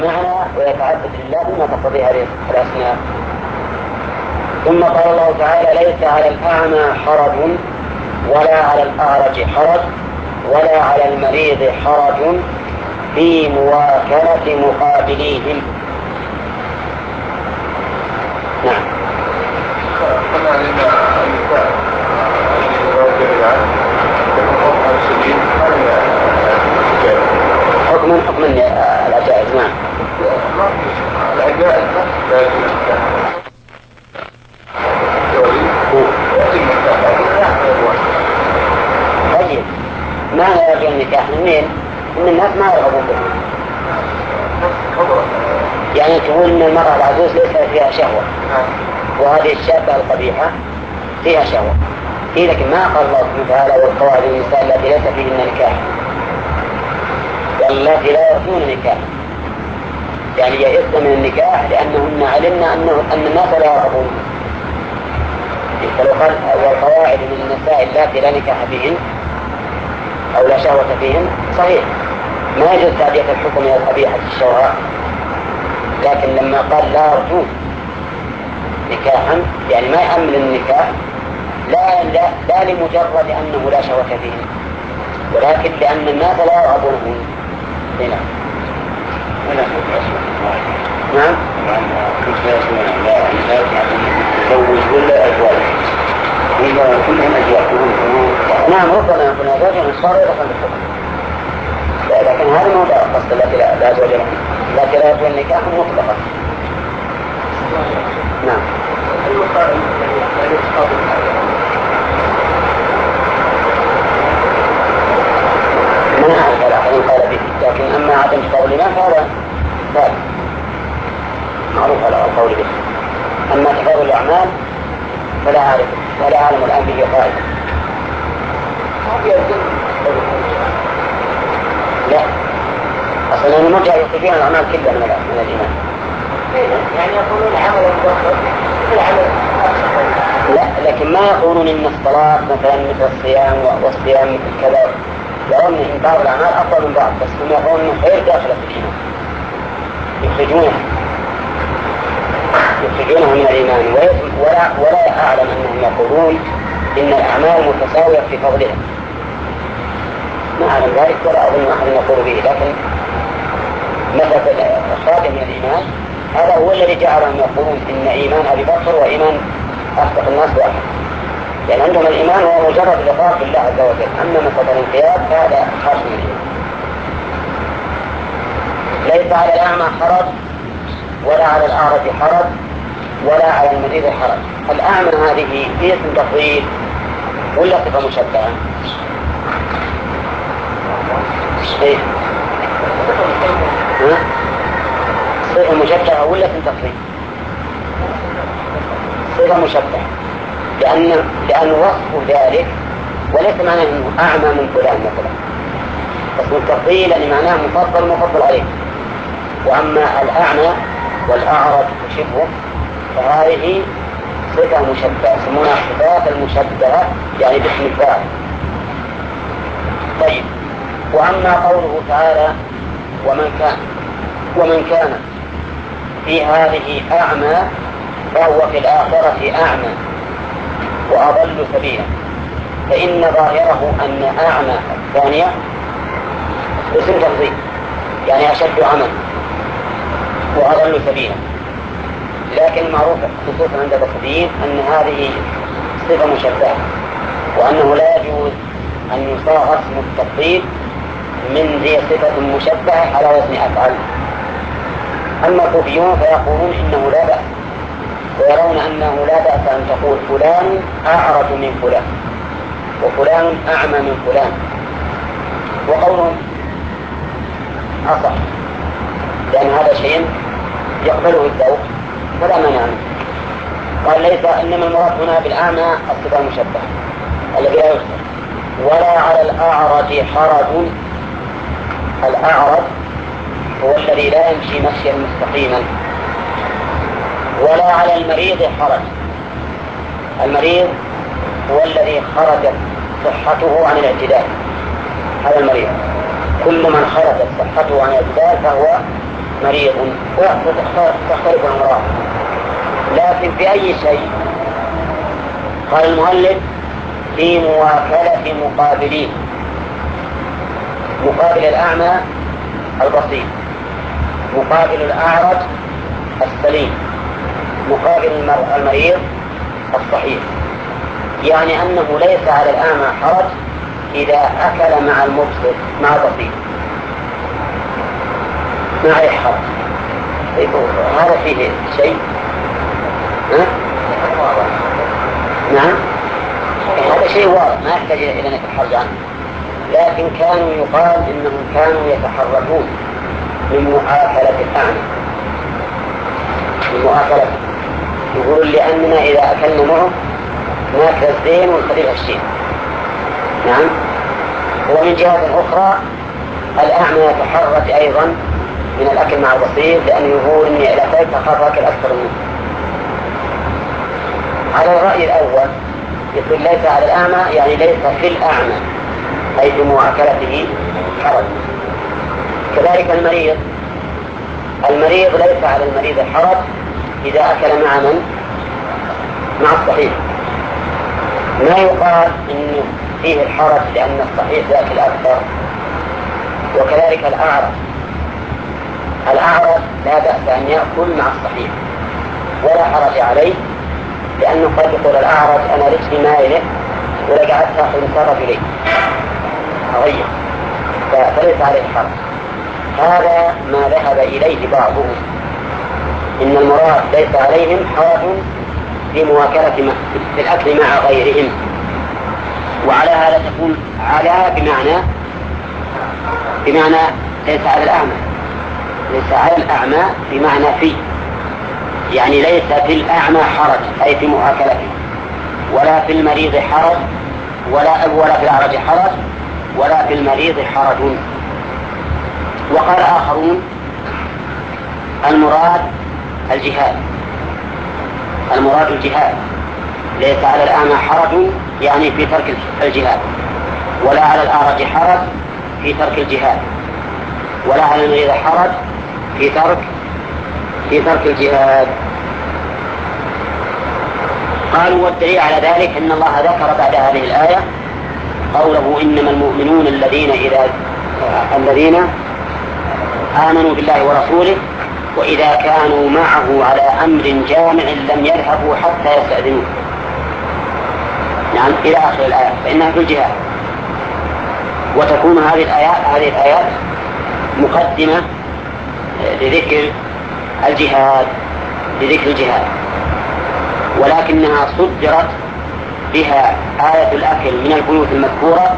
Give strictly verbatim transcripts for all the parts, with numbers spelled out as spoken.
معنى ويتعبد لله بما تقتضي هذه الأسماء. ثم قال الله تعالى: ليس على الأعمى حرج ولا على الأعرج حرج ولا على المريض حرج في مواكلة مقابليهم. نعم. حكم حكم العجائز. نعم. العجائز طيب، ما لا يرجو النكاح من مين؟ من الناس ما يرغبون به. يعني تقول ان المرأة العجوز ليس فيها شهوة، وهذه الشابة القبيحة فيها شهوة. إيه، لكن ما قال الله سبحانه وتعالى: والقواعد النساء التي ليس فيهن نكاح، والتي لا يرجون نكاح، يعني يئسن من النكاح لأنهن علمنا أنه أن الناس لا يرغبون. فلو قال: والقواعد من النساء التي لا نكاح بهن أو لا شهوة فيهن، صحيح ما يجوز تعدية الحكم إلى القبيحة الشهوة، لكن لما قال لا يرجون نكاحا يعني ما يأمل النكاح، لا, لا, لا لمجرد أنه لا شهوة فيهن، ولكن لأن الناس لا يرغبونهن. هنا نعم. تزوج ولا أزواج؟ إذا كلهم أزواج. نعم، ربنا يكون أزواج من صار يدخل بالحكم، لكن هذا موضع قصد التي لا أزواج لهم، التي لا يرجون النكاح مطلقا. نعم. ما أعرف الأحد قال به، لكن أما عدم قول الإمام فهذا ثابت معروف على القول به. أما تفاضل الأعمال فلا أعرف ولا أعلم الآن به قائلا. لا، أصلا المرجع يخرجون الأعمال كلها من من الإيمان. يعني يقولون عمل المبخر العمل. لا، لكن ما يقولون إن الصلاة مثلا مثل الصيام والصيام مثل كذا، يرون إن بعض الأعمال أفضل من بعض، بس هم يقولون إنه خير داخل في الإيمان، يخرجونه يخرجونه من الإيمان. ولا ولا أعلم أنهم يقولون إن الأعمال متساوية في فضلها، ما أعلم ذلك ولا أظن أحد يقول به. لكن مثل الخارج من الإيمان هذا هو الذي جعلهم يقولون إن إيمان أبي بكر وإيمان أصدق الناس واحد، يعني عندهم الإيمان هو مجرد الإقرار بالله عز وجل. أما مثل الانقياد فهذا خاص من الإيمان. ليس على الأعمى حرج ولا على الأعرج حرج ولا على المريض حرج. الأعمى هذه هي اسم تفضيل ولا صفة مشبهة؟ إيه؟ صفة مشبهة ولا اسم تفضيل؟ صفة مشبهة، لأن لأن وصف ذلك وليس معناه أنه أعمى من فلان مثلا، اسم التفضيل يعني معناه مفضل مفضل عليه. وأما الأعمى والأعرج وشبهه فهذه صفة مشبهة، يسمونها الصفات المشبهة يعني باسم الفاعل. طيب، وأما قوله تعالى: ومن كان ومن كان في هذه أعمى فهو في الآخرة أعمى وأضل سبيلا، فإن ظاهره أن أعمى الثانية اسم تفضيل يعني أشد عمى وأضل سبيلا، لكن المعروف خصوصا عند البصريين أن هذه صفة مشبهة، وأنه لا يجوز أن يصاغ اسم التفضيل من ذي صفة مشبهة على وزن أفعل. أما الكوفيون فيقولون إنه لا بأس، ويرون أنه لا بأس أن تقول فلان أعرج من فلان وفلان أعمى من فلان، وقولهم أصح لأن هذا شيء يقبله الذوق فلا مانع منه. قال: ليس، إنما المراد هنا بالأعمى الصفة المشبهة الذي لا يصح. ولا على الأعرج حرج. الأعرج هو الذي لا يمشي مشيا مستقيما. ولا على المريض حرج. المريض هو الذي خرجت صحته عن الاعتدال، هذا المريض. كل من خرجت صحته عن الاعتدال فهو مريض تختلف الأمراض، لكن في أي شيء؟ قال المؤلف في مواكلة مقابلين، مقابل الأعمى البصير، مقابل الأعرج السليم، مقابل المريض الصحيح. يعني أنه ليس على الأعمى حرج إذا أكل مع المبصر مع البصير، ما عليه حرج. هذا فيه شيء؟ ها؟ نعم، هذا شيء واضح ما يحتاج إلى أن يتحرج عنه، لكن كانوا يقال إنهم كانوا يتحرجون من مؤاكلة الأعمى، من مؤاكلة، يقولون لأننا إذا أكلنا معه ناكل الزين ونخلي الشين. نعم. ومن جهة أخرى الأعمى يتحرج أيضا من الأكل مع البصير، لأنه يقول إني إذا أكلت أخاف أكل أكثر منه. على الرأي الأول يقول ليس على الأعمى، يعني ليس في الأعمى أي في مؤاكلته حرج. كذلك المريض، المريض ليس على المريض الحرج إذا أكل مع من؟ مع الصحيح. ما يقال إنه فيه الحرج لأن الصحيح يأكل أكثر. وكذلك الأعرج، الأعرج لا بأس أن يأكل مع الصحيح ولا حرج عليه، لأنه قد يقول الأعرج أنا رجلي مائلة ولقعدت أخذ انصرف إليه أغير، فليس عليه حرج. هذا ما ذهب إليه بعضهم، إن المراد ليس عليهم حرج في مواكلة في الأكل مع غيرهم. وعلى هذا تكون على بمعنى بمعنى ليس على الأعمى، ليس على الأعمى بمعنى في، يعني ليس في الأعمى حرج أي في مؤاكلته، ولا في المريض حرج، ولا ولا في الأعرج حرج، ولا في المريض حرج. وقال آخرون المراد الجهاد، المراد الجهاد، ليس على الأعمى حرج يعني في ترك الجهاد، ولا على الأعرج حرج في ترك الجهاد، ولا على المريض حرج في ترك في ترك الجهاد. قالوا والدليل على ذلك أن الله ذكر بعد هذه الآية قوله إنما المؤمنون الذين إذا الذين آمنوا بالله ورسوله وإذا كانوا معه على أمر جامع لم يذهبوا حتى يستأذنوه. نعم إلى آخر الآية، فإنها في الجهاد. وتكون هذه الآيات هذه الآيات مقدمة لذكر الجهاد لذكر الجهاد، ولكنها صدرت بها آية الأكل من البيوت المذكورة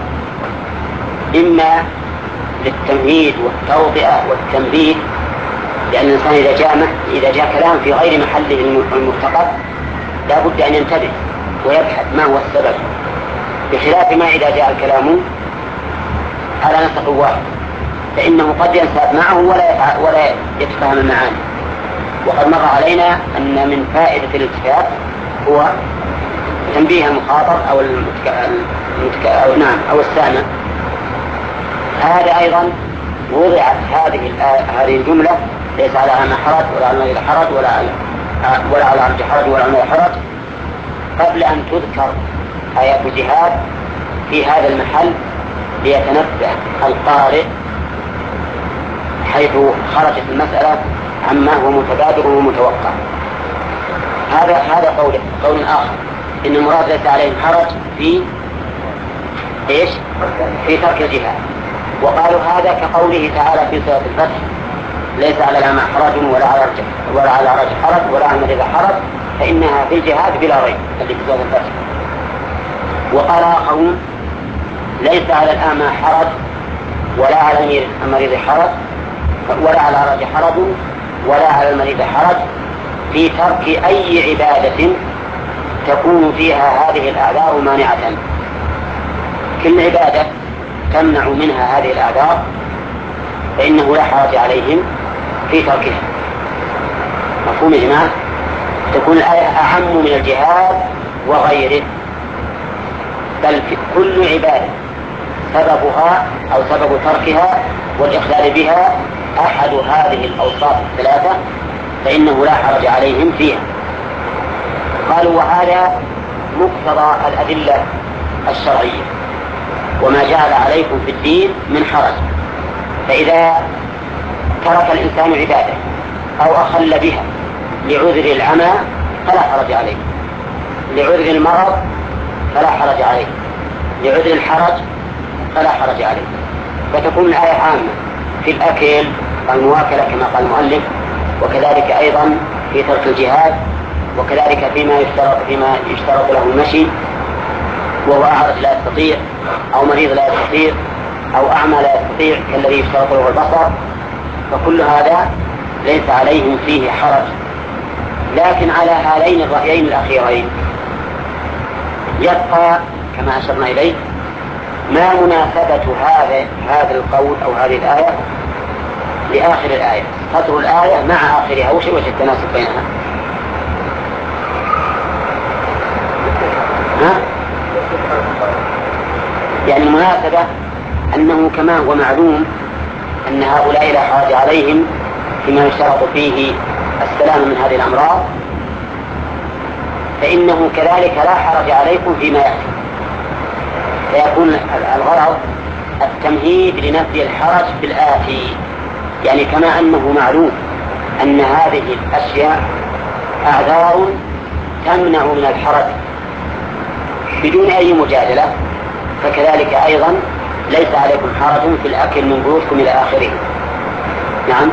إما للتمهيد والتوطئة والتنبيه، لأن الإنسان إذا جاء إذا جاء كلام في غير محله المرتقب لا بد أن ينتبه ويبحث ما هو السبب، بخلاف ما إذا جاء الكلام على نسق واحد، فإنه قد ينساب معه ولا ولا يتفهم المعاني. وقد مر علينا أن من فائدة الالتفات هو تنبيه المخاطب أو المتك... المتك... أو نعم أو السامع. هذا أيضا وضعت هذه هذه الجملة ليس على أعمى حرج ولا على المريض حرج ولا على ولا على الأعرج حرج ولا على المريض حرج قبل أن تذكر آيات الجهاد في هذا المحل، ليتنبه القارئ حيث خرجت المسألة عما هو متبادر ومتوقع. هذا هذا قول قول آخر إن المراد ليس عليهم حرج في إيش؟ في ترك الجهاد. وقالوا هذا كقوله تعالى في سورة الفتح ليس على الأعمى حرج ولا على ولا على الأعرج حرج ولا على المريض حرج، فإنها في الجهاد بلا ريب التي في سورة الفتح. وقال آخرون ليس على الأعمى حرج ولا على المريض حرج ولا على الأعرج حرج ولا على المريض حرج في ترك أي عبادة تكون فيها هذه الأعذار مانعة. كل عبادة تمنع منها هذه الأعذار فإنه لا حرج عليهم في تركها. مفهوم يا جماعة؟ تكون الآية أعم من الجهاد وغيره، بل في كل عبادة سببها أو سبب تركها والإخلال بها أحد هذه الأوصاف الثلاثة فإنه لا حرج عليهم فيها. قالوا وهذا مقتضى الأدلة الشرعية وما جعل عليكم في الدين من حرج. فإذا ترك الإنسان عبادة أو أخل بها لعذر العمى فلا حرج عليه، لعذر المرض فلا حرج عليه، لعذر الحرج فلا حرج عليه. فتكون الآية عامة في الأكل والمواكلة كما قال المؤلف، وكذلك أيضا في ترك الجهاد، وكذلك فيما يشترط فيما يشترط له المشي وهو أعرج لا يستطيع، أو مريض لا يستطيع، أو أعمى لا يستطيع كالذي يشترط له البصر. فكل هذا ليس عليهم فيه حرج. لكن على هذين الرأيين الأخيرين يبقى كما أشرنا إليه ما مناسبة هذا هذا القول أو هذه الآية لآخر الآية، سطر الآية مع آخرها، وش وجه التناسب بينها؟ ها؟ يعني المناسبة أنه كما هو معلوم أن هؤلاء لا حرج عليهم فيما يشترط فيه السلام من هذه الأمراض، فإنه كذلك لا حرج عليكم فيما يأتي. فيكون الغرض التمهيد لنفي الحرج في الآتي. يعني كما أنه معلوم أن هذه الأشياء أعذار تمنع من الحرج بدون أي مجادلة، فكذلك أيضا ليس عليكم حرج في الأكل من بيوتكم إلى آخره. نعم.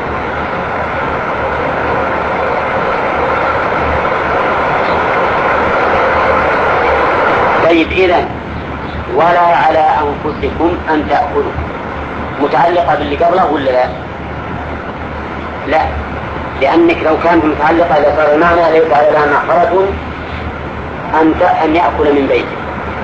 طيب إذن ولا على أنفسكم أن تأكلوا متعلقة باللي قبله ولا لا؟ لا، لأنك لو كانت متعلقة إذا صار المعنى ليس على لنا حرج أن أن يأكل من بيته.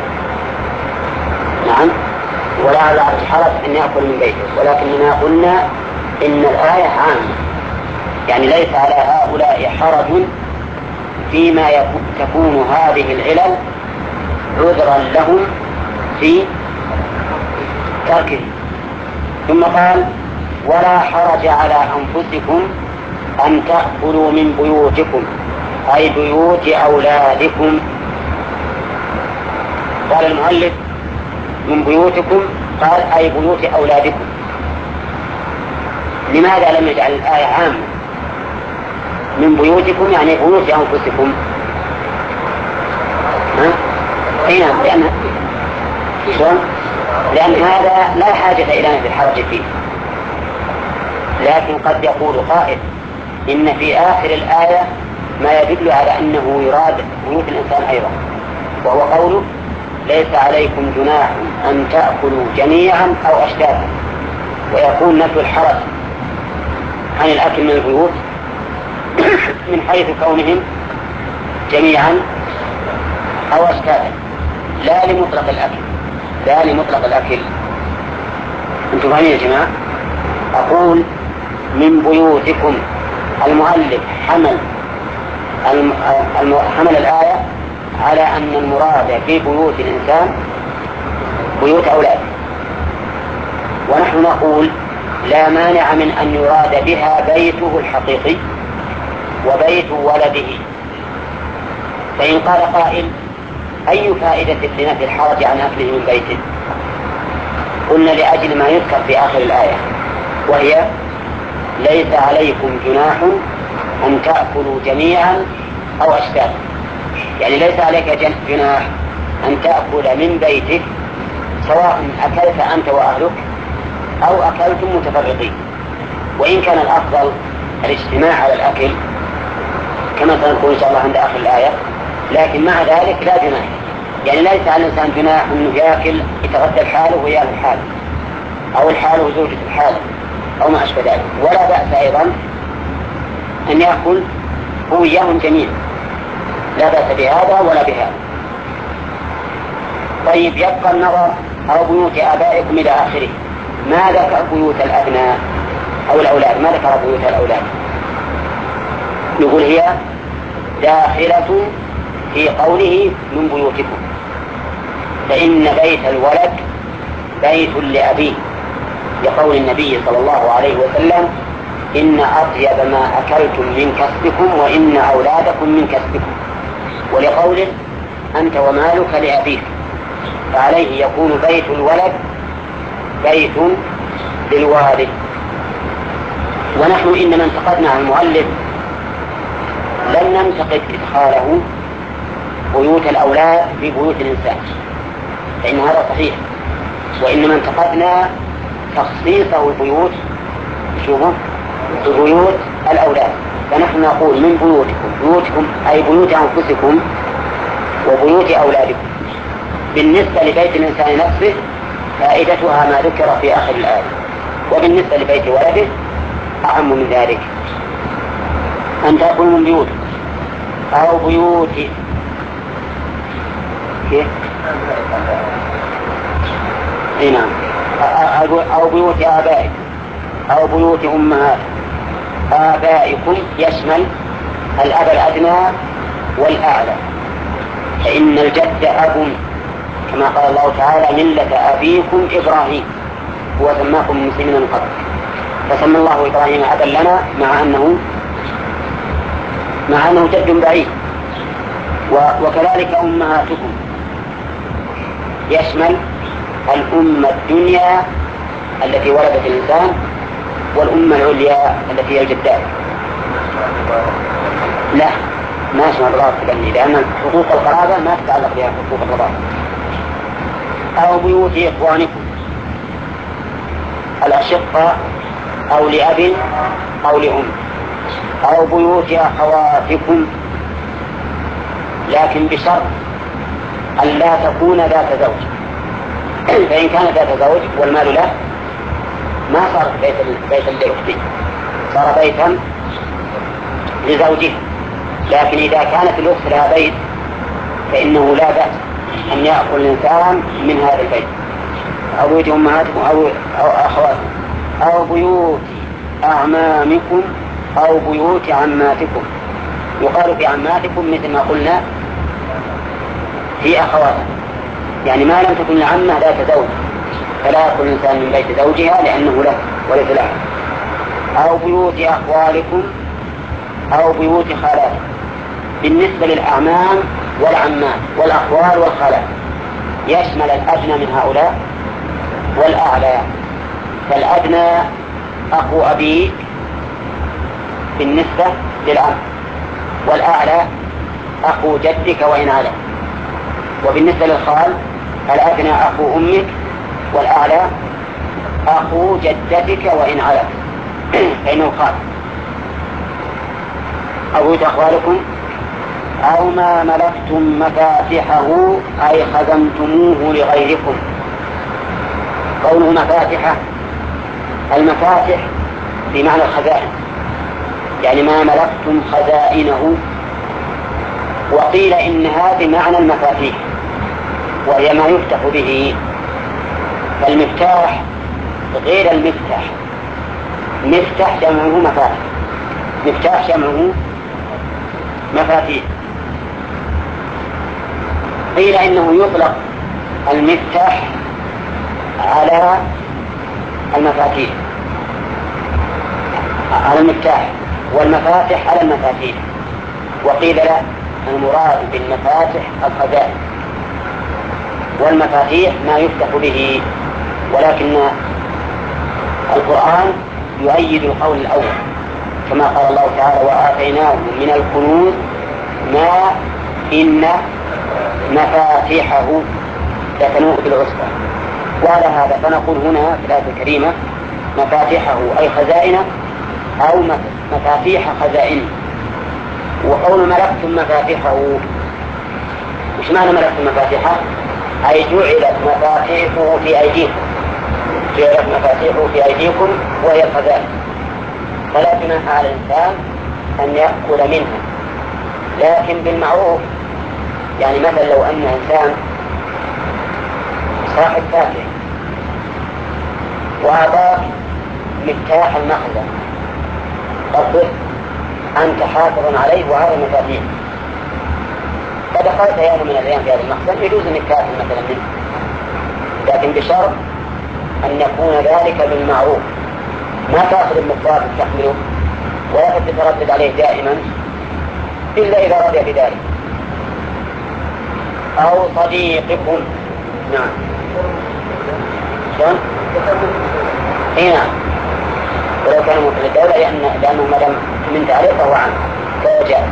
نعم، ولا على حرج أن يأكل من بيته، ولكننا قلنا إن الآية عامة، يعني ليس على هؤلاء حرج فيما تكون هذه العلل عذرا لهم في تركه. ثم قال ولا حرج على أنفسكم أن تأكلوا من بيوتكم، أي بيوت أولادكم. قال المؤلف من بيوتكم، قال أي بيوت أولادكم. لماذا لم يجعل الآية عامة؟ من بيوتكم يعني بيوت أنفسكم. ها؟ أين؟ لأن شلون؟ لأن هذا لا حاجة إلى نفي الحرج فيه. لكن قد يقول قائل إن في آخر الآية ما يدل على أنه يراد بيوت الإنسان أيضا، وهو قوله ليس عليكم جناح أن تأكلوا جميعا أو أشتاتا، ويكون نفي الحرج عن الأكل من البيوت من حيث كونهم جميعا أو أشتاتا، لا لمطلق الأكل، لا لمطلق الأكل. أنتم فاهمين يا جماعة؟ أقول من بيوتكم، المؤلف حمل حمل الآية على أن المراد في بيوت الإنسان بيوت أولاده، ونحن نقول لا مانع من أن يراد بها بيته الحقيقي وبيت ولده. فإن قال قائل أي فائدة لنفي الحرج عن أكله من بيته؟ قلنا لأجل ما يذكر في آخر الآية، وهي ليس عليكم جناح أن تأكلوا جميعا أو أشتاتا. يعني ليس عليك جناح أن تأكل من بيتك سواء أكلت أنت وأهلك أو أكلتم متفرقين، وإن كان الأفضل الاجتماع على الأكل كما سنقول إن شاء الله عند آخر الآية، لكن مع ذلك لا جناح. يعني ليس على الإنسان جناح أنه يأكل يتغدى الحاله ويأكل الحاله، أو الحاله وزوجة الحاله، أو ما أشبه ذلك. ولا بأس أيضا أن يأكل هو إياهم جميعا، لا بأس بهذا ولا بهذا. طيب يبقى النظر أو بيوت آبائكم إلى آخره. ما ذكر بيوت الأبناء أو الأولاد؟ ما ذكر بيوت الأولاد؟ يقول هي داخلة في قوله من بيوتكم، فإن بيت الولد بيت لأبيه لقول النبي صلى الله عليه وسلم إن أطيب ما أكلتم من كسبكم وإن أولادكم من كسبكم، ولقوله أنت ومالك لأبيك، فعليه يكون بيت الولد بيت للوالد. ونحن إنما انتقدنا عن المؤلف، لم ننتقد إدخاله بيوت الأولاد في بيوت الإنسان، فإن هذا صحيح، وإنما انتقدنا تخصيصه البيوت شوفوا ببيوت الأولاد. فنحن نقول من بيوتكم، بيوتكم أي بيوت أنفسكم وبيوت أولادكم. بالنسبة لبيت الإنسان نفسه فائدتها ما ذكر في آخر الآية، وبالنسبة لبيت ولده أعم من ذلك، أن تأكلوا من بيوت أو بيوت كيف؟ نعم، أو بيوت آبائكم أو بيوت أمهات. آبائكم يشمل الأب الأدنى والأعلى، فإن الجد أب، كما قال الله تعالى ملة أبيكم إبراهيم، هو سماكم المسلمين من قبل، فسمى الله إبراهيم أبا لنا مع أنه مع أنه جد بعيد. وكذلك أمهاتكم يشمل الأمة الدنيا التي ولدت الإنسان والأمة العليا التي هي الجدات. لا، ما يشمل الرابط البني، لأن حقوق القرابة ما تتعلق بها حقوق الرابط. أو بيوت إخوانكم الأشقة أو لأب أو لأم، أو بيوت أخواتكم، لكن بشرط أن لا تكون ذات زوج، فإن كانت ذات زوج والمال له ما صار بيتا لأختي، صار بيتا لزوجه. لكن إذا كانت الأخت لها بيت فإنه لا بأس أن يأكل الإنسان من هذا البيت، أو بيوت أمهاتكم أو أخواتكم أو بيوت أعمامكم أو بيوت عماتكم. يقال في عماتكم مثل ما قلنا في أخواتكم، يعني ما لم تكن العمة ذات زوج فلا يأكل الإنسان من بيت زوجها لأنه له وليس له. أو بيوت أخوالكم أو بيوت خالاتكم. بالنسبة للأعمام والعمات والأخوال والخالات يشمل الأدنى من هؤلاء والأعلى، فالأدنى أخو أبيك بالنسبة للعم، والأعلى أخو جدك وإن على. وبالنسبة للخال الأدنى أخو أمك والأعلى أخو جدتك وإن على فإنه خال. أو أخوالكم أو ما ملكتم مفاتحه أي خزنتموه لغيركم. قوله مفاتحه، المفاتح بمعنى الخزائن، يعني ما ملكتم خزائنه. وقيل إنها بمعنى المفاتيح وهي ما يفتح به، فالمفتاح غير المفتاح. مفتاح جمعه مفاتح، مفتاح جمعه مفاتيح. قيل إنه يطلق المفتاح على المفاتيح، على المفتاح، والمفاتح على المفاتيح. وقيل لا، المراد بالمفاتح الخزائن، والمفاتيح ما يفتح به. ولكن القرآن يؤيد القول الأول، كما قال الله تعالى وآتيناه من الكنوز ما إن مفاتيحه لتنوء بالعصبة. وعلى هذا فنقول هنا في الآية الكريمة مفاتيحه أي خزائنه أو مفاتيح خزائنه. وقول ملكتم مفاتيحه، مش معنى ملكتم مفاتيحه؟ أي جعلت مفاتيحه في أيديكم، جعلت مفاتيحه في أيديكم وهي الخزائن، فلا جناح على الإنسان أن يأكل منها، لكن بالمعروف. يعني مثلا لو أن إنسان صاحب فاكهة وأعطاك مفتاح المخزن، قصد أنت حافظ عليه وهذا مفاتيح، فدخلت يوم من الأيام في هذا المخزن يجوز أنك تأكل مثلا منه، لكن بشرط أن يكون ذلك بالمعروف، ما تأخذ المقابل تحمله ولا تتردد عليه دائما إلا إذا رضي بذلك. أو صديقكم. نعم. شلون؟ هنا ولو كان مثل الدولة لأنه مدام من تعريف فهو عنه فوجاء.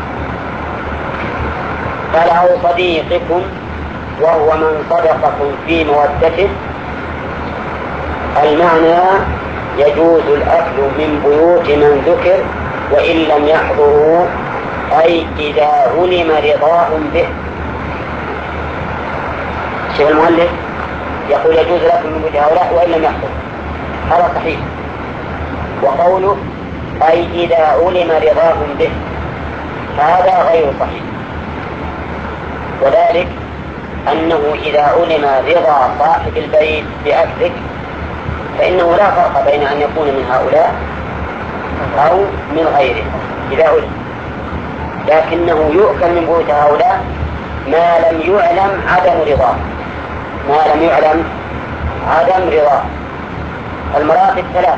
قال أو صديقكم وهو من صدقكم في مودته. المعنى يجوز الأكل من بيوت من ذكر وإن لم يحضروا، أي إذا علم رضاهم به. شيخ المؤلف يقول يجوز الأكل من بيوت هؤلاء وإن لم يحضروا، هذا صحيح. وقوله أي إذا علم رضاهم به هذا غير صحيح، وذلك أنه إذا علم رضا صاحب البيت بأكلك فإنه لا فرق بين أن يكون من هؤلاء أو من غيره إذا علم، لكنه يؤكل من بيوت هؤلاء ما لم يعلم عدم رضاه، ما لم يعلم عدم رضاه. المراتب ثلاث: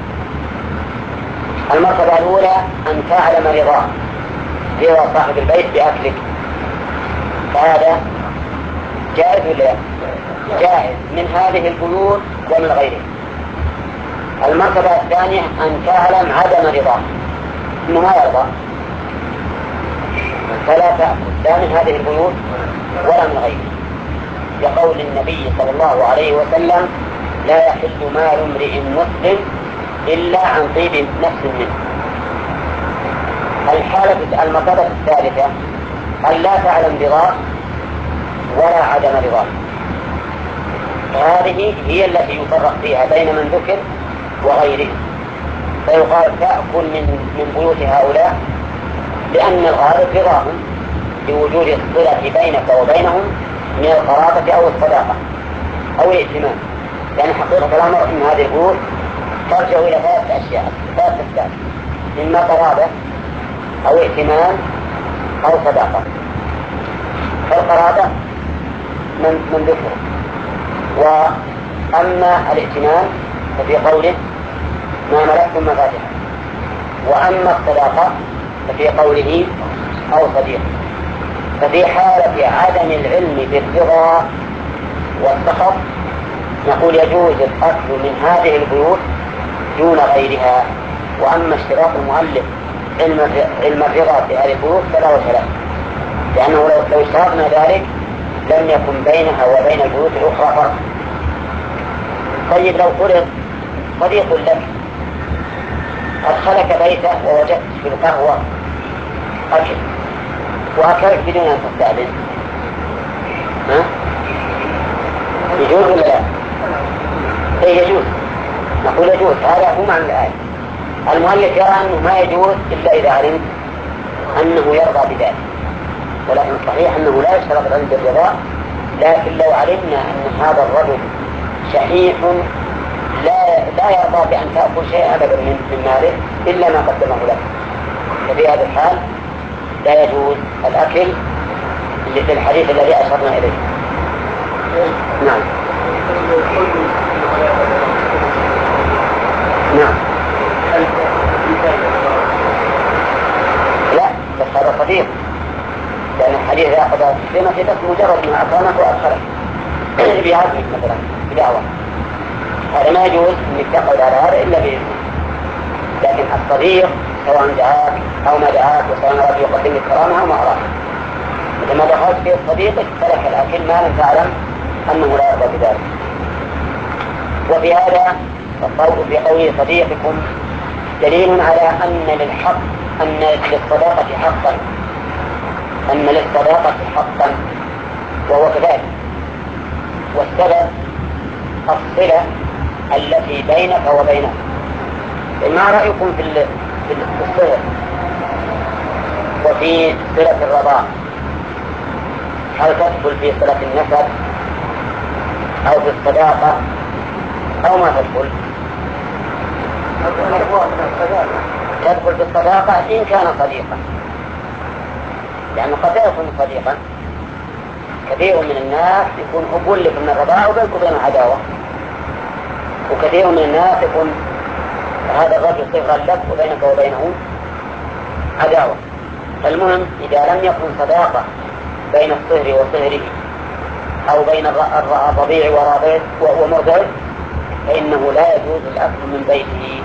المرتبة الأولى أن تعلم رضاه، رضا صاحب البيت بأكلك، فهذا جائز ولا جائز من هذه البيوت ومن غيرها. المرتبة الثانية أن تعلم عدم رضاه، إنه ما يرضى، فلا تأكل لا من هذه البيوت ولا من غيرها، لقول النبي صلى الله عليه وسلم لا يحل مال امرئ مسلم إلا عن طيب نفس منه. الحالة المرتبة الثالثة أن لا تعلم رضاه ولا عدم رضاه، هذه هي التي يفرق فيها بين من ذكر وغيره، فيقال تأكل من من بيوت هؤلاء لأن الغالب رضاهم بوجود الصلة بينك وبينهم من القرابة أو الصداقة أو الائتمان، لأن حقيقة الأمر أن هذه البيوت ترجع إلى ثلاث أشياء ثلاث أسباب: إما قرابة أو ائتمان أو صداقة. فالقرابة من من ذكر، وأما الائتمان ففي قوله ما ملكتم مفاتحه، وأما الصداقة ففي قوله أو صديق. ففي حالة عدم العلم بالرضا والسخط نقول يجوز الأكل من هذه البيوت دون غيرها. وأما اشتراط المؤلف علم علم الرضا في هذه البيوت فلا وجه له، لأنه لو, لو اشترطنا ذلك لم يكن بينها وبين البيوت الأخرى فرق. طيب لو فرض صديق لك أدخلك بيته ووجدت في القهوة أكل وأكلت بدون أن تستأذن، ها؟ يجوز ولا لا؟ إيه يجوز، نقول يجوز. هذا هو معنى الآية. المؤلف يرى أنه ما يجوز إلا إذا علمت أنه يرضى بذلك، ولكن الصحيح أنه لا يشترط العلم بالرضا، لكن لو علمنا أن هذا الرجل شحيح لا لا يرضى بأن تأكل شيئا أبدا من من ماله إلا ما قدمه لك، ففي هذا الحال لا يجوز الأكل للحديث الذي أشرنا إليه. نعم نعم لا، بس هذا صديق، لأن الحديث يأخذ قيمة بس مجرد ما أكرمك وأدخلك بهذه مثلا بدعوة، هذا ما يجوز أن يتقعد على هذا إلا بإذنه. لكن الصديق سواء دعاك أو ما دعاك وسواء أراد يقدم لك كرامة أو ما أراد، إذا ما دخلت في صديقك فلك الأكل ما لم تعلم أنه لا يرضى بذلك. وفي هذا القول في قوله صديقكم دليل على أن للحق أن للصداقة حقا، أن للصداقة حقا وهو كذلك. والسبب الصلة التي بينك وبينه. ما رأيكم في في الصلة وفي صلة الرضاع؟ هل تدخل في صلة النسب أو في الصداقة أو ما تدخل؟ تدخل في الصداقة إن كان صديقا، لأنه قد يكون صديقا. كثير من الناس يكون أقول لك من الرضاعة وبينك وبين عداوة، وكثير من الناس يكون هذا الرجل صهرا لك وبينك وبينه عداوة. المهم إذا لم يكن صداقة بين الصهر وصهره أو بين الرضيع ومرضعه فإنه لا يجوز الأكل من بيته.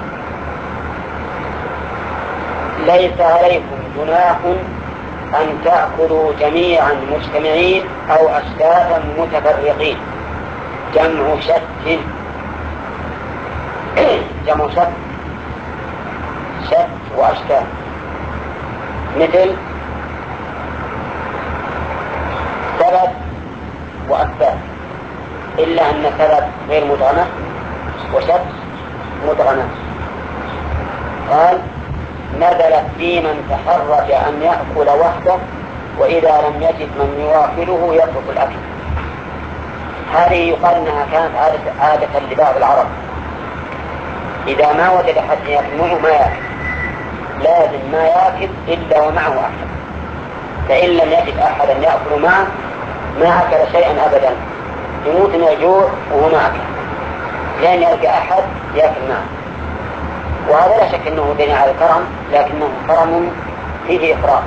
ليس عليكم جناح أن تأكلوا جميعا مجتمعين أو أشتاتا متفرقين. جمع شت جمع شت شت وأشتات، مثل سبب وأسباب، إلا أن سبب غير مدغمة وشت مدغمة. قال نزلت في من تحرج أن يأكل وحده وإذا لم يجد من يواكله يترك الأكل. هذه يقال أنها كانت عادة, عادة لبعض العرب، إذا ما وجد أحد يأكل معه ما يأكل، لازم ما يأكل إلا ومعه أحد، فإن لم يجد أحدا يأكل معه ما أكل شيئا أبدا، يموت من الجوع وهو ما أكل، لأن يلقى أحد يأكل معه. وهذا لا شك أنه دين على الكرم، لكنه كرم فيه إفراط.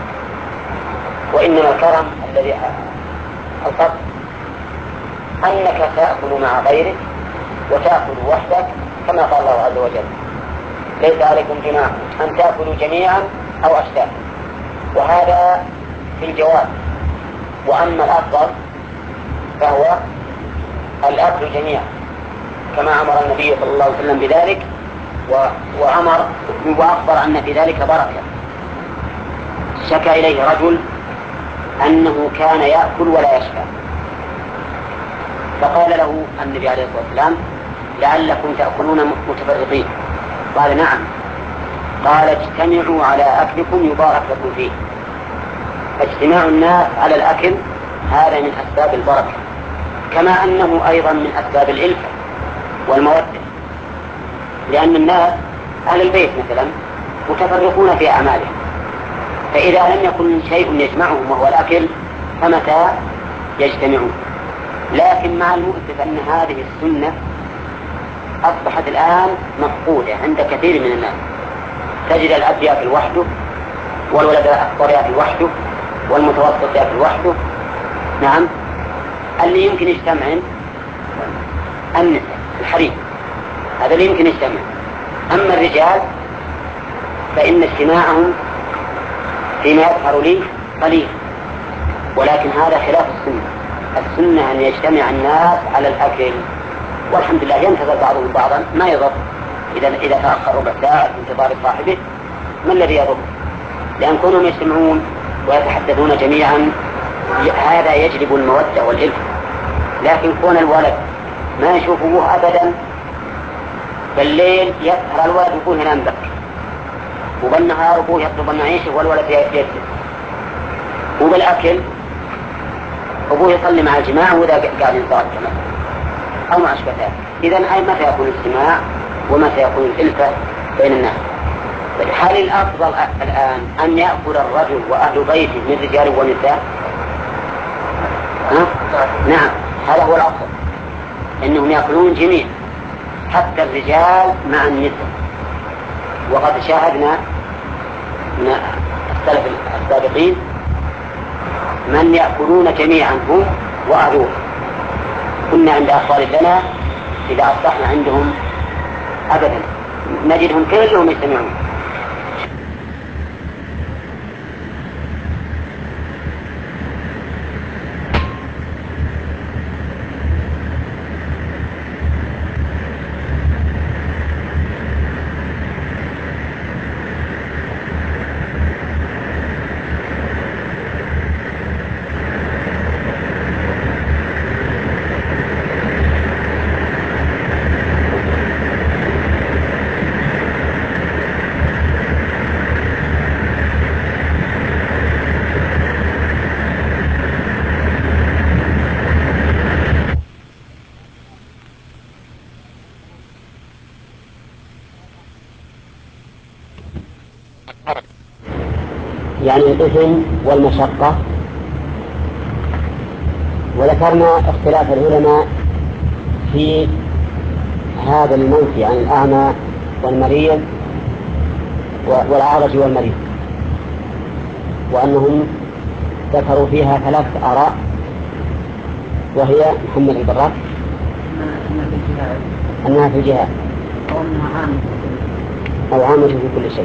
وإنما الكرم الذي القصد أنك تأكل مع غيرك وتأكل وحدك كما قال الله عز وجل ليس عليكم جناح أن تأكلوا جميعا أو أشتاتا، وهذا في الجواز. وأما الأفضل فهو الأكل جميعا كما أمر النبي صلى الله عليه وسلم بذلك، وأمر وأخبر أن في ذلك بركة. شكى إليه رجل أنه كان يأكل ولا يشبع، فقال له النبي عليه الصلاة والسلام لعلكم تأكلون متفرقين. قال نعم. قال اجتمعوا على أكلكم يبارك لكم فيه. اجتماع الناس على الأكل هذا من أسباب البركة، كما أنه أيضا من أسباب الإلفة والمودة، لأن الناس أهل البيت مثلا متفرقون في أعمالهم، فإذا لم يكن شيء يجمعهم وهو الأكل فمتى يجتمعون. لكن مع المؤسف أن هذه السنة أصبحت الآن مفقودة عند كثير من الناس. تجد الأب يأكل وحده، والولد الأكبر يأكل وحده، والمتوسط يأكل وحده. نعم، اللي يمكن يجتمع النساء الحريم، هذا اللي يمكن يجتمع. أما الرجال فإن اجتماعهم فيما يظهر لي قليل، ولكن هذا خلاف السنة. السنة أن يجتمع الناس على الأكل، والحمد لله ينتظر بعضهم بعضا، ما يضر إذا إذا تأخر ربع ساعة في انتظار صاحبه، ما الذي يضر؟ لأن كونهم يجتمعون ويتحدثون جميعا هذا يجلب المودة والإلفة. لكن كون الولد ما يشوف أبوه أبدا، بالليل يسهر الولد يقول هنا مبكر، وبالنهار أبوه يطلب المعيشة والولد يجلس، وبالأكل أبوه يصلي مع الجماعة وإذا قاعد ينطلق كمان أو ما أشبه ذلك. إذن أي متى يكون الاجتماع ومتى يكون الإلفة بين الناس؟ هل الأفضل الآن أن يأكل الرجل وأهل بيته من رجال ونساء؟ ها؟ نعم، هذا هو الأفضل، إنهم يأكلون جميع حتى الرجال مع النساء. وقد شاهدنا من السلف السابقين من يأكلون جميعا هم وأهلوه. كنا عند أخوال لنا إذا أصبحنا عندهم أبدا نجدهم كلهم يجتمعون. يعني الإثم والمشقة. وذكرنا اختلاف العلماء في هذا المنفي عن الأعمى والمريض والأعرج والمريض، وأنهم ذكروا فيها ثلاث آراء، وهي محمد البراك أنها في الجهاد أو عامة في كل شيء،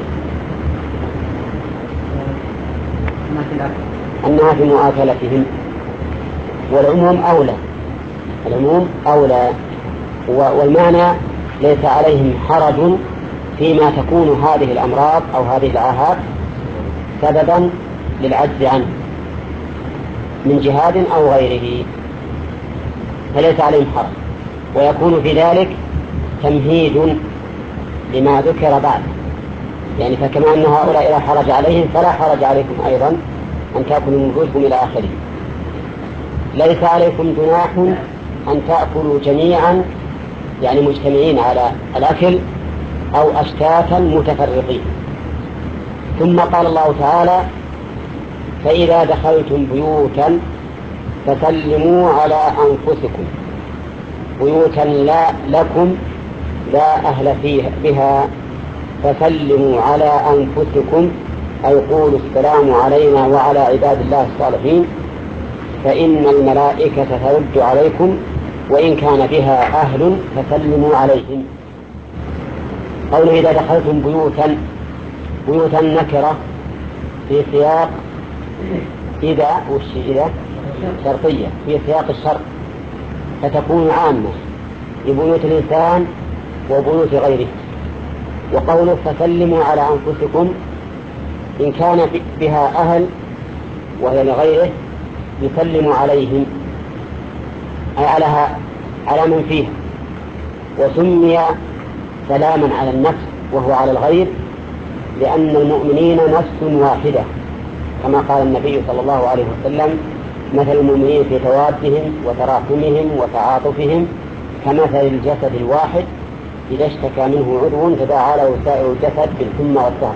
أنها في مؤاكلتهم، والعموم أولى، العموم أولى، والمعنى ليس عليهم حرج فيما تكون هذه الأمراض أو هذه الآهات سببا للعجز عنه من جهاد أو غيره، فليس عليهم حرج، ويكون في ذلك تمهيد لما ذكر بعد، يعني فكما أن هؤلاء لا حرج عليهم فلا حرج عليكم أيضا أن تأكلوا من رزقكم إلى آخره. ليس عليكم جناح أن تأكلوا جميعا، يعني مجتمعين على الأكل، أو أشتاتا متفرقين. ثم قال الله تعالى: فإذا دخلتم بيوتا فسلموا على أنفسكم، بيوتا لا لكم لا أهل فيها بها، فسلموا على أنفسكم، أي قولوا السلام علينا وعلى عباد الله الصالحين، فإن الملائكة ترد عليكم وإن كان بها أهل فسلموا عليهم. قوله إذا دخلتم بيوتا، بيوتا نكرة في سياق إذا وش إذا شرطية في سياق الشرط، فتكون عامة لبيوت الإنسان وبيوت غيره. وقوله فسلموا على أنفسكم، إن كان بها أهل وهي لغيره يسلم عليهم، أي على على من فيها. وسمي سلاما على النفس وهو على الغير لأن المؤمنين نفس واحدة، كما قال النبي صلى الله عليه وسلم: مثل المؤمنين في توادهم وتراحمهم وتعاطفهم كمثل الجسد الواحد إذا اشتكى منه عضو تداعى له سائر الجسد بالحمى والسهر.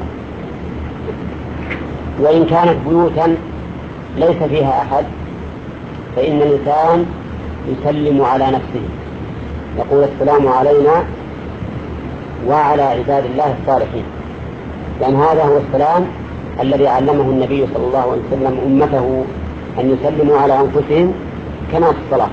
وإن كانت بيوتا ليس فيها أحد فإن الإنسان يسلم على نفسه، يقول السلام علينا وعلى عباد الله الصالحين، لأن هذا هو السلام الذي علمه النبي صلى الله عليه وسلم أمته أن يسلموا على أنفسهم كما في الصلاة.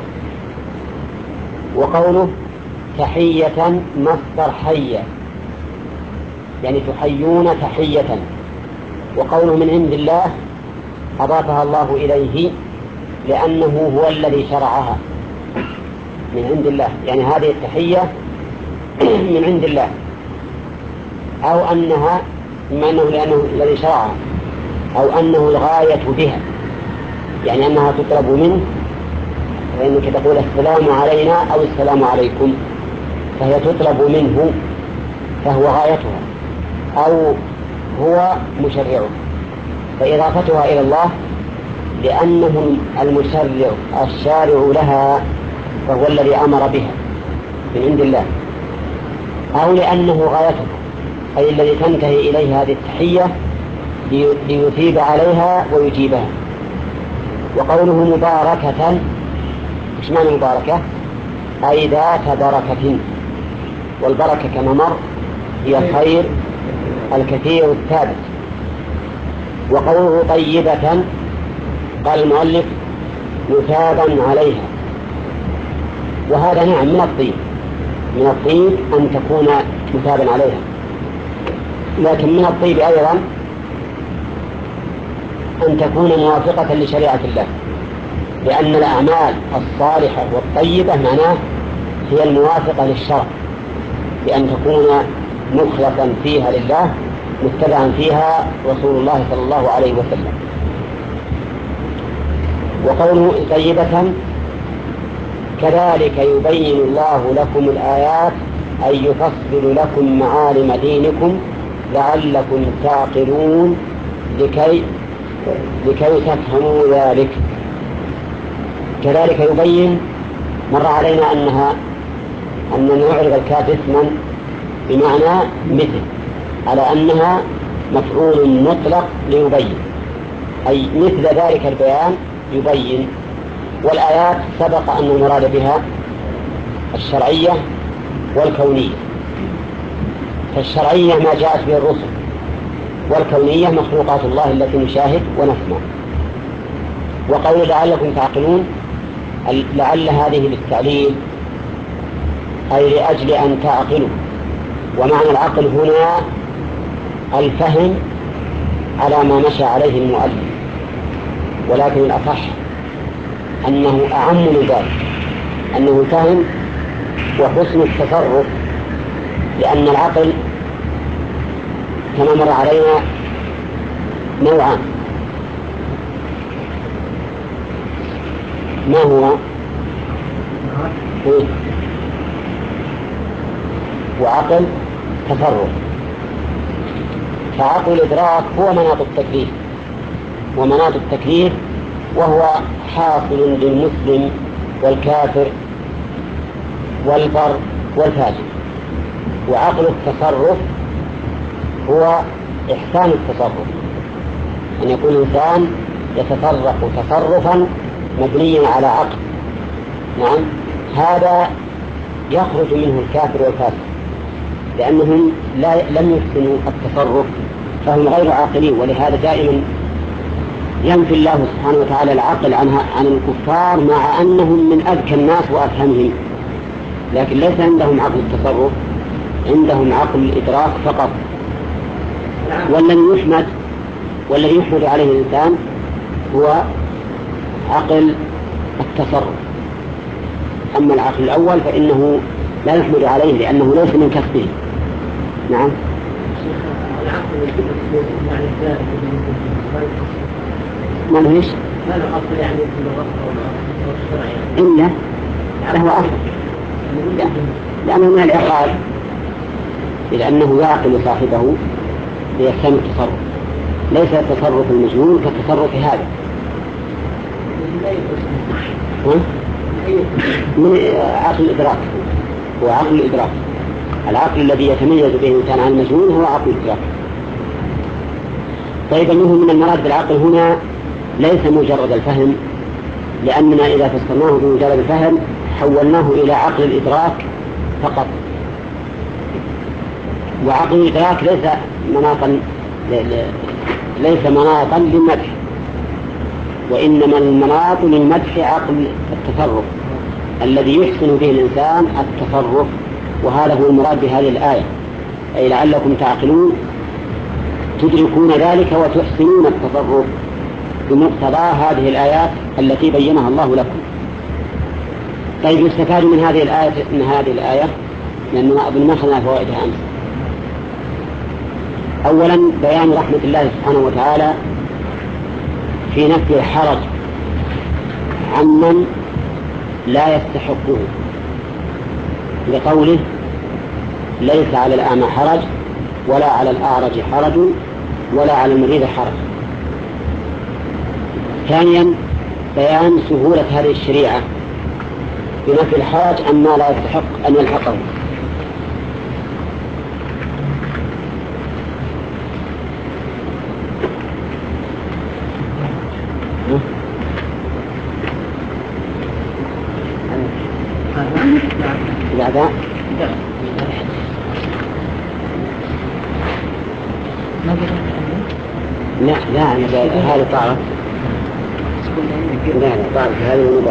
وقوله تحية مصدر حية، يعني تحيون تحية. وقوله من عند الله أضافها الله إليه لأنه هو الذي شرعها، من عند الله، يعني هذه التحية من عند الله، أو أنها بما أنه لأنه الذي شرعها، أو أنه الغاية بها، يعني أنها تطلب منه، فإنك تقول السلام علينا أو السلام عليكم، فهي تطلب منه فهو غايتها أو هو مشرعه، فإضافتها إلى الله لأنه المشرع الشارع لها فهو الذي أمر بها من عند الله، أو لأنه غايته أي الذي تنتهي إليه هذه التحية ليثيب عليها ويجيبها. وقوله مباركة، إيش معنى مباركة؟ أي ذات بركة، والبركة كما مر هي الخير الكثير الثابت. وقوله طيبة، قال المؤلف مثابا عليها، وهذا نعم من الطيب، من الطيب أن تكون مثابا عليها، لكن من الطيب أيضا أن تكون موافقة لشريعة الله، لأن الأعمال الصالحة والطيبة معناه هي الموافقة للشرع، بأن تكون مخلصا فيها لله متبعا فيها رسول الله صلى الله عليه وسلم. وقوله طيبة كذلك يبين الله لكم الآيات أي يفصل لكم معالم دينكم لعلكم تعقلون لكي لكي تفهموا ذلك. كذلك يبين، مر علينا أنها أن نعرض الكاف اسما بمعنى مثل، على أنها مفعول مطلق ليبين، أي مثل ذلك البيان يبين. والآيات سبق أن المراد بها الشرعية والكونية. فالشرعية ما جاءت به الرسل، والكونية مخلوقات الله التي نشاهد ونسمع. وقول لعلكم تعقلون، لعل هذه للتعليل أي لأجل أن تعقلوا. ومعنى العقل هنا الفهم على ما مشى عليه المؤلف، ولكن الأصح أنه أعم من ذلك، أنه الفهم وحسن التصرف، لأن العقل كما مر علينا نوعان: ما هو وعقل تصرف. فعقل الإدراك هو مناط التكليف، ومناط التكليف وهو حاصل للمسلم والكافر والبر والفاجر. وعقل التصرف هو إحسان التصرف، أن يكون الإنسان يتصرف تصرفا مبنيا على عقل. نعم، هذا يخرج منه الكافر والفاسق، لأنهم لا لم يحسنوا التصرف فهم غير عاقلين. ولهذا دائما ينفي الله سبحانه وتعالى العقل عنها عن الكفار، مع أنهم من أذكى الناس وأفهمهم، لكن ليس عندهم عقل التصرف، عندهم عقل الإدراك فقط. والذي يحمد والذي يحمد عليه الإنسان هو عقل التصرف. أما العقل الأول فإنه لا يحمد عليه لأنه ليس من كسبه. نعم. ما له إيش؟ ما له أصل يعني في اللغة إلا له أصل، لأنه من العقال، لأنه يعقل صاحبه ليحسن التصرف. ليس التصرف المجنون كالتصرف هذا. من عقل الإدراك، هو عقل الإدراك. العقل الذي يتميز به الإنسان عن المجنون هو عقل الإدراك. طيب، المهم من المراد بالعقل هنا ليس مجرد الفهم، لأننا إذا فسرناه بمجرد الفهم حولناه إلى عقل الإدراك فقط. وعقل الإدراك ليس مناطا ليس مناطا للمدح، وإنما المناط للمدح عقل التصرف الذي يحسن به الإنسان التصرف. وهذا هو المراد بهذه الآية، أي لعلكم تعقلون تدركون ذلك وتحسنون التصرف بمقتضى هذه الآيات التي بينها الله لكم. طيب، يستفاد من هذه الآية من هذه الآية لأنه أظن ما أخذنا فوائدها أمس. أولا، بيان رحمة الله سبحانه وتعالى في نفي الحرج عمن لا يستحقه، لقوله ليس على الأعمى حرج ولا على الأعرج حرج ولا على المريض حرج. ثانيا، بيان سهولة هذه الشريعة بنفي الحرج عما لا يستحق أن يلحقه. بعد لا لا أنا هذا طارت لا لا طارت هذه ونبات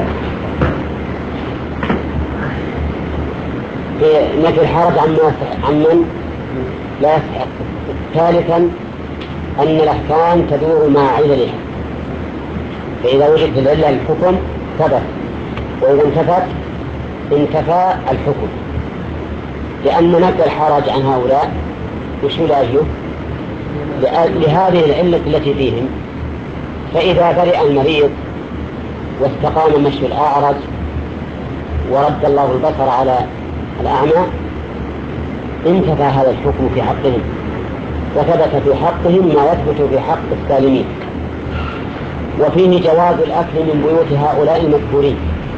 نفي الحرج عمن لا يستحق. ثالثا، أن الأحكام تدور مع عللها، فإذا وجدت العلة الحكم ثبت، وإذا انتفت انتفى الحكم. لأن نفي الحرج عن هؤلاء وش لاجله؟ لهذه العلة التي فيهم. فإذا برئ المريض واستقام مشي الأعرج ورد الله البصر على الأعمى انتفى هذا الحكم في حقهم، وثبت في حقهم ما يثبت في حق السالمين. وفيه جواز الأكل من بيوت هؤلاء المذكورين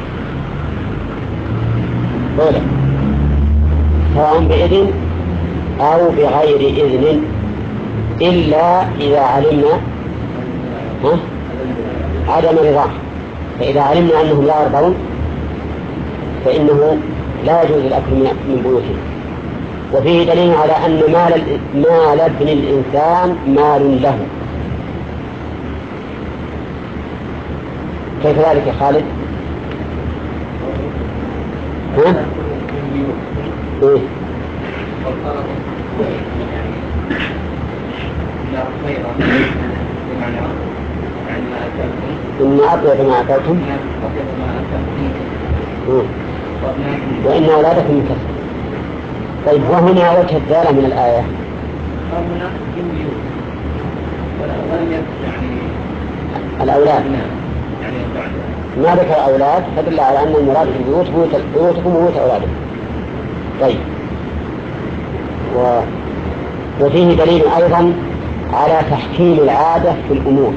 أولا، سواء بإذن أو بغير إذن، إلا إذا علمنا عدم رضاه. فإذا علمنا أنهم لا يرضون فإنه لا يجوز الأكل من بيوتهم. وفيه دليل على أن مال مال ابن الإنسان مال له. كيف ذلك يا خالد؟ ها؟ إيه؟ إن أطيب ما أكلتم وإن أولادكم من كسب. طيب وهنا وجه الدالة من الآية الأولاد، ما ذكر أولاد فدل على أن المراد في البيوت بيوتكم وبيوت أولادكم. طيب و... وفيه دليل أيضا على تحكيم العادة في الأمور،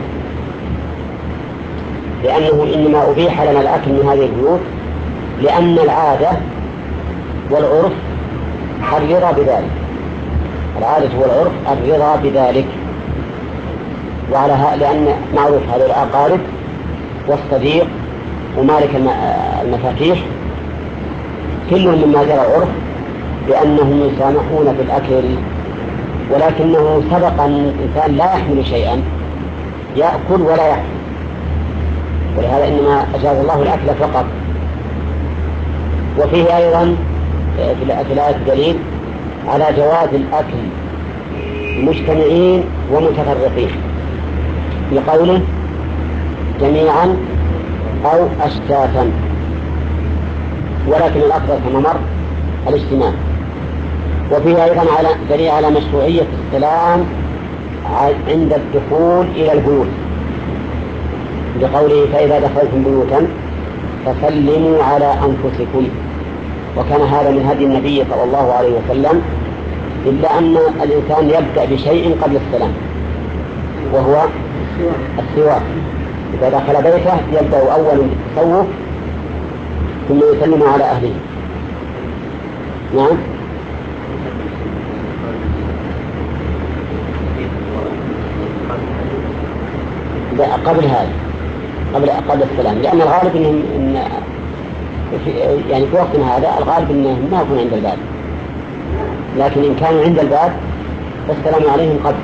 لأنه إنما أبيح لنا الأكل من هذه البيوت لأن العادة والعرف الرضا بذلك، العادة والعرف الرضا بذلك. وعلى ها... لأن معروف هذه الأقارب والصديق ومالك المفاتيح كلهم مما جرى العرف بأنهم يسامحون في الأكل، ولكنه سبق أن الإنسان لا يحمل شيئا يأكل ولا يحمل، ولهذا إنما أجاز الله الأكل فقط. وفيه أيضا في الآية دليل على جواز الأكل مجتمعين ومتفرقين بقوله جميعا أو أشتاتا، ولكن الأفضل كما مر الاجتماع. وفيه أيضا على دليل على مشروعية السلام عند الدخول إلى البيوت بقوله فإذا دخلتم بيوتا فسلموا على أنفسكم. وكان هذا من هدي النبي صلى الله عليه وسلم، إلا أن الإنسان يبدأ بشيء قبل السلام وهو السواك. إذا دخل بيته يبدأ أولا بالتسوق ثم يسلم على أهله. نعم. قبل هذا قبل قبل السلام، لأن الغالب إنهم إن في يعني في وقتنا هذا الغالب إنهم ما يكون عند الباب، لكن إن كانوا عند الباب فالسلام عليهم قبل.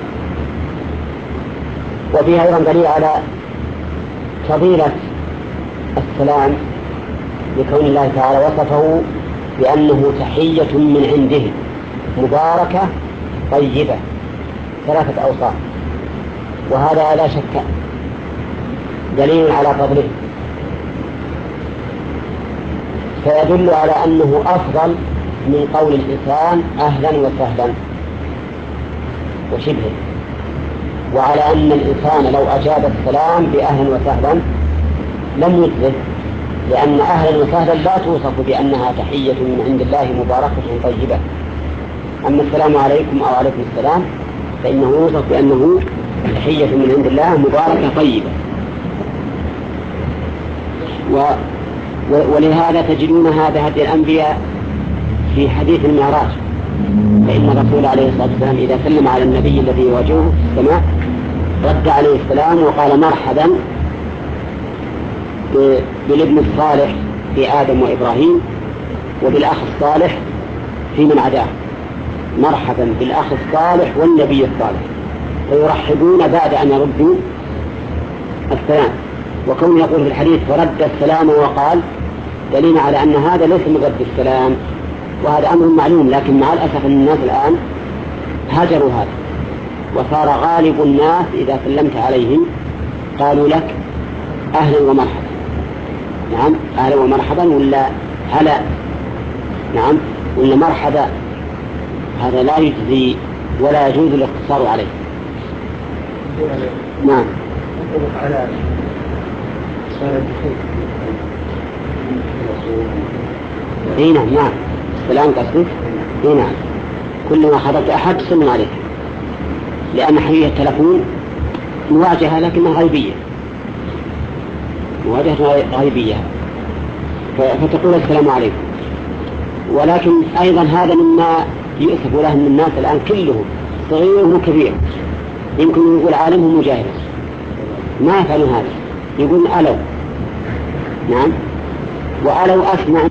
وفيها أيضا دليل على فضيلة السلام لكون الله تعالى وصفه بأنه تحية من عنده مباركة طيبة، ثلاثة أوصاف، وهذا لا شك دليل على فضله، فيدل على أنه أفضل من قول الإنسان أهلا وسهلا وشبهه، وعلى أن الإنسان لو أجاب السلام بأهلا وسهلا لم يجزه، لأن أهلا وسهلا لا توصف بأنها تحية من عند الله مباركة طيبة. أما السلام عليكم أو عليكم السلام فإنه يوصف بأنه تحية من عند الله مباركة طيبة. و... ولهذا تجدونها بهدي الأنبياء في حديث المعراج، فإن الرسول عليه الصلاة والسلام إذا سلم على النبي الذي يواجهه في السماء رد عليه السلام وقال مرحبا بالابن الصالح في آدم وإبراهيم وبالأخ الصالح في من عداه، مرحبا بالأخ الصالح والنبي الصالح، فيرحبون بعد أن يردوا السلام. وكون يقول في الحديث فرد السلام وقال دليل على أن هذا ليس من رد السلام، وهذا أمر معلوم، لكن مع الأسف أن الناس الآن هجروا هذا، وصار غالب الناس إذا سلمت عليهم قالوا لك أهلا ومرحبا. نعم، أهلا ومرحبا ولا هلا، نعم ولا مرحبا، هذا لا يجزي ولا يجوز الاقتصار عليه. نعم. اي نعم نعم السلام قصدك. اي نعم، كلما خطبت أحد سلم عليه، لأن حقيقة التلفون مواجهة لكنها غيبية، مواجهة غيبية، فتقول السلام عليكم. ولكن أيضا هذا مما يؤسف له أن الناس الآن كلهم صغير وكبير، يمكن يقول عالمهم مجاهد ما يفعلون هذا، يقول ألو. نعم، وألو أسمع